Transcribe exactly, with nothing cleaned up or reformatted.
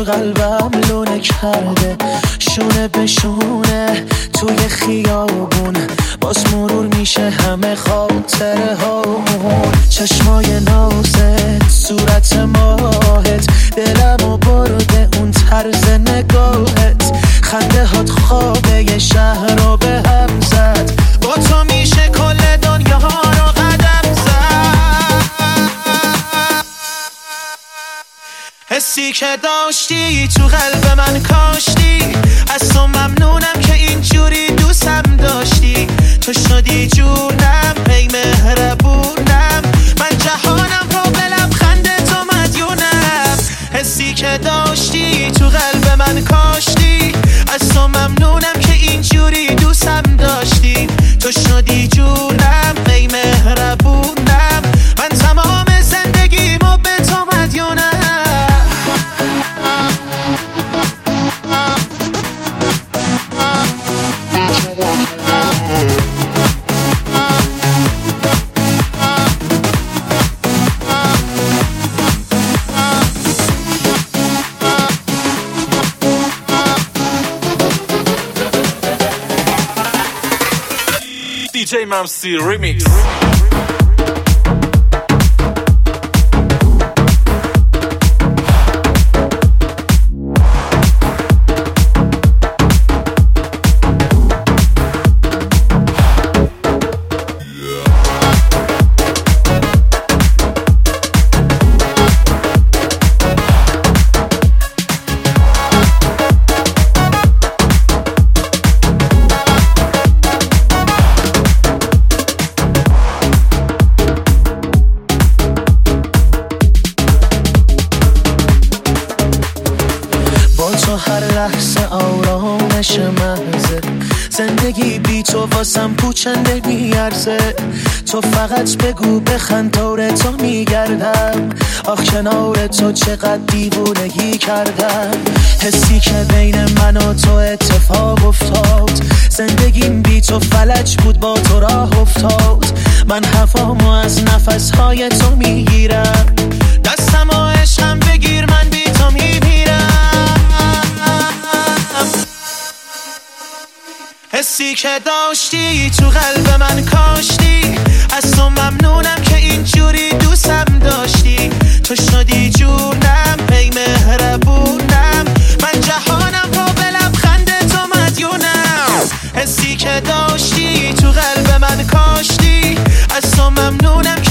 تو قلبم لونه کرده، شونه به شونه توی خیابون باز مرور میشه همه خاطره هامون. چشمای نازت، صورت ماهت، دلمو برده اون طرز نگاهت، خنده هات خوابه یه شهر رو به هم زد، با تو میشه کل دنیا رو قدم زد. حسی که داشتی تو قلب من کاشتی، از تو ممنونم که اینجوری دوستم داشتی، تو شدی جونم ای مهربونم، من جهانم رو به لبخند تو مدیونم. حسی که داشتی تو قلب من کاشتی، از تو ممنونم که اینجوری دوستم داشتی، تو شدی جونم ای مهربونم، من تمام زندگیمو به تو مدیونم. دی جی ممسی ریمیکس. تو هر لحظه آرامش محضه، زندگی بی تو واسم پوچنده میارزه، تو فقط بگو بخند دور تو میگردم، آخ کنار تو چقدر دیوونگی کردم. حسی که بین من و تو اتفاق افتاد، زندگیم بی تو فلج بود با تو راه افتاد، من هوامو از نفسهای تو میگیرم، دستم و عشقم بگیر من بی تو میمیرم. حسی که داشتی تو قلب من کاشتی، از تو ممنونم که اینجوری دوستم داشتی، تو شدی جونم ای مهربونم، من جهانم رو به لبخند تو مدیونم. حسی که داشتی تو قلب من کاشتی، از تو ممنونم